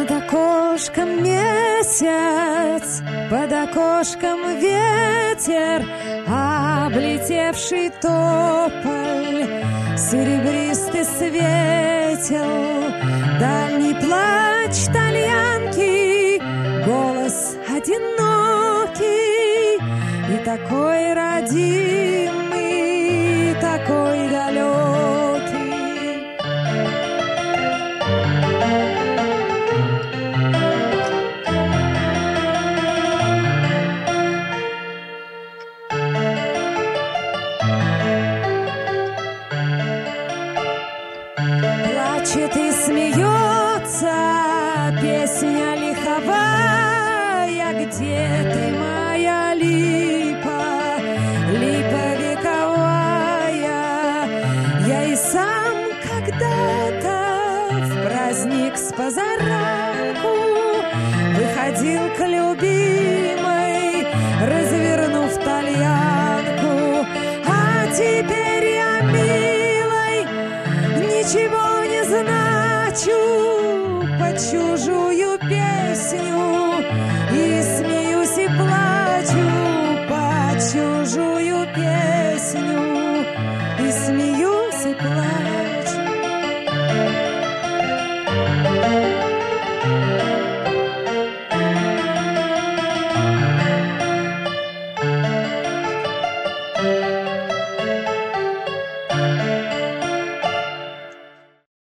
Над окошком месяц, под окошком ветер, облетевший тополь серебристый светил. Дальний плач тальянки, голос одинокий, и такой родимый, такой далекий. Плачет и смеется песня лиховая, где ты, моя липа, липа вековая? Я и сам когда-то в праздник с позаранку выходил к любимой, развернув тальянку. А теперь я, милой, ничего не значу под чужую песню, и смеюсь и плачу под чужую песню, и смеюсь и плачу.